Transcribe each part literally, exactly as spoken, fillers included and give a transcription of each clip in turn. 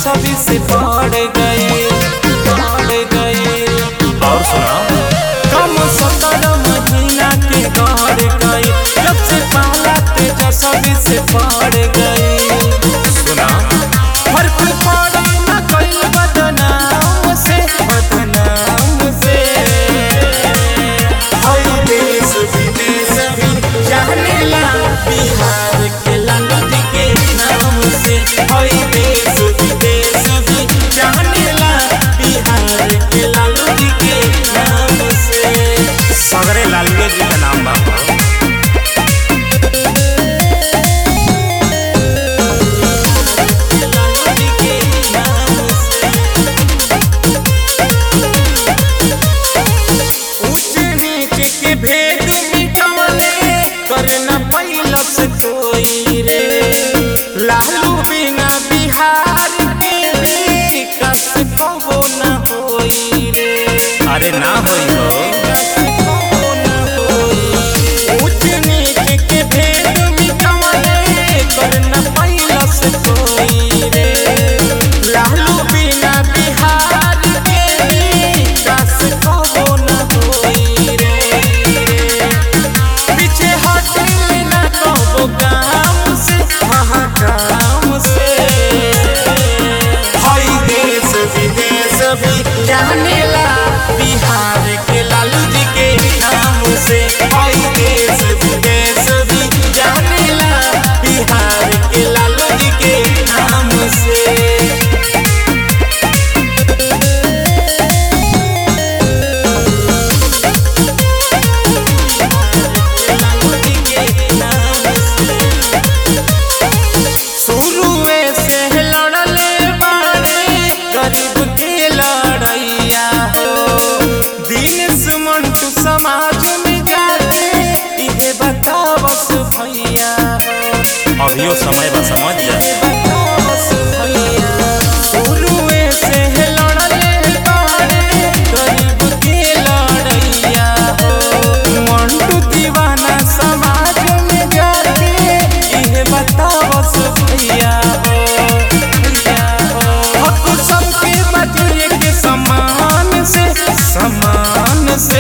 सभी से बढ़ गए बढ़ गए। और सुना कम सत्रह महीना के गढ़ गए, जब से पहला तेजा सभी से बढ़ गए। सुना फर्क पड़े न कई बदनाम से बदनाम से। हर देश विदेश भी जानेला बिहार के लालू जी के नाम से। हर देश विदेश भी जानेला बिहार के लालू जी के नाम से। सगरे लालू जी का नाम बा। भेद मिटवले करना पैलस कोई रे, लालू बिना बिहार के विकास कबो न होई रे। अरे ना होई हो ऊंच नीच के भेद मिटवले करना पैलस कोई रे, लालू बिना बिहार के विकास कबो न होई रे। पीछे हटे ना कबो काम से हाँ काम से। हर देश विदेश भी जानेला बिहार के लालू जी के नाम से। हर देश विदेश भी जानेला बिहार के लालू जी के नाम से। शुरुए से लड़ले बाड़े गरीब के लड़ैया हो, दीनेश मंटू समाज में जाके इहे बतावस भैया हो। अभियो समय बा समझ जा। बतावस भैया शुरुए से लड़ले बाड़े गरीब के लड़ैया हो, मंटू दीवाना समाज में जाके इहे बतावस भैया हो भैया हो। हक सबके बजरे के समान से समान से।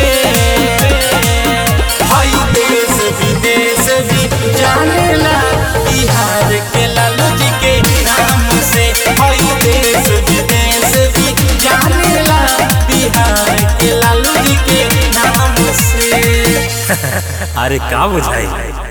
हर देश विदेश भी जानेला बिहार के लालू जी के नाम से। हर देश विदेश भी जानेला बिहार के लालू जी के नाम से। अरे का बुझाई।